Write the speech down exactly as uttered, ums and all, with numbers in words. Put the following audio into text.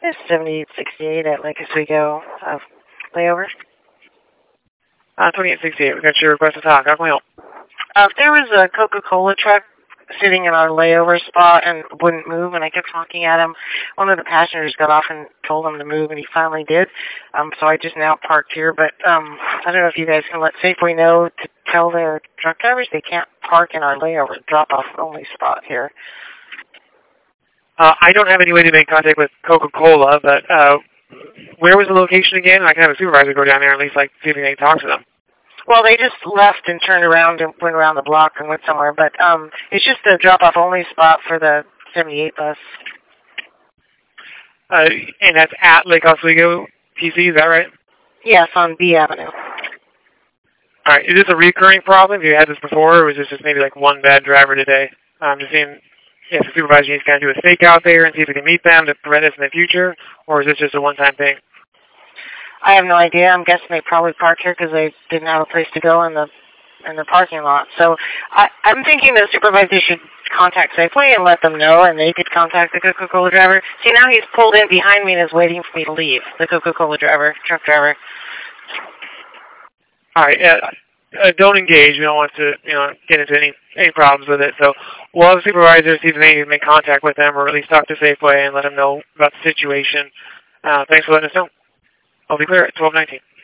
It's seventy-eight sixty-eight at Lake Oswego uh, layover. Uh, twenty-eight sixty-eight, we got your request to talk. How can we help? Uh, there was a Coca-Cola truck sitting in our layover spot and wouldn't move, and I kept honking at him. One of the passengers got off and told him to move, and he finally did. Um, so I just now parked here, but um, I don't know if you guys can let Safeway know to tell their truck drivers they can't park in our layover drop-off only spot here. Uh, I don't have any way to make contact with Coca-Cola, but uh, where was the location again? I can have a supervisor go down there and at least like see if we can talk to them. Well, they just left and turned around and went around the block and went somewhere, but um, it's just a drop-off only spot for the seventy-eight bus. Uh, and that's at Lake Oswego P C, is that right? Yes, on B Avenue. All right, is this a recurring problem? Have you had this before, or was this just maybe like one bad driver today? I'm just seeing if the supervisor needs to kind of do a stake out there and see if we can meet them to prevent this in the future, or is this just a one-time thing? I have no idea. I'm guessing they probably parked here because they didn't have a place to go in the in the parking lot. So I, I'm thinking the supervisor should contact Safeway and let them know, and they could contact the Coca-Cola driver. See, now he's pulled in behind me and is waiting for me to leave, the Coca-Cola driver, truck driver. All right, uh, uh, don't engage. We don't want to, you know, get into any any problems with it. So we'll have the supervisor see if they can make contact with them, or at least talk to Safeway and let them know about the situation. Uh, thanks for letting us know. I'll be clear at twelve nineteen.